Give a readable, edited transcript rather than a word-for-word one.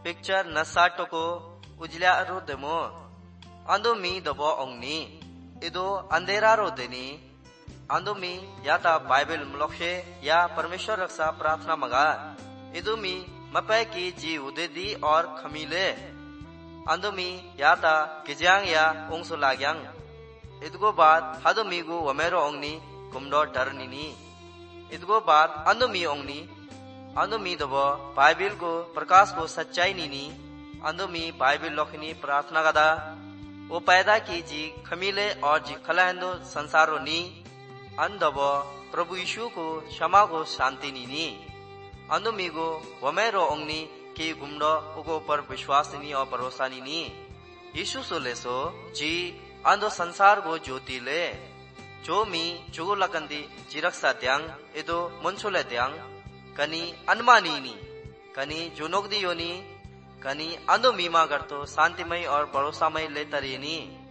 picture नसाटो को उजल्या रो देमो अंदो मी दबो ओंगनी इदो अंधेरा रो देनी अंदो मी याता बाइबल मलोक्षे या परमेश्वर रक्षा प्रार्थना मगा इदो मी मपे की जी उदेदी और खमीले अंदो मी याता किजांग या ओंसो लाग्यांग इदगो बाद हदो मी गो वमेरो ओंगनी कुमडो डरनीनी इदगो बाद अंदो मी ओंगनी अंदो मी दबो बाइबल को प्रकाश को सच्चाई नीनी अंदो मी बाइबल लोखनी प्रार्थना गदा वो पैदा की जी खमीले और जी खलाहंदो संसारो नी अंदबो प्रभु यीशु को क्षमा को शांति नीनी अंदो मी गो वमेरो ओंगनी की गुमडो उगो पर विश्वास नी और भरोसा नी यीशु सोले सो जी अंदो संसार को ज्योति ले जो मी जुगो लकंदी जिरक्सा द्यांग इदो मुंसुले द्यांग कनी अनमानी नी कनी जुनोगदी योनी कनी अंदो मीमा करतो शांतिमय और भरोसामय ले तरीनी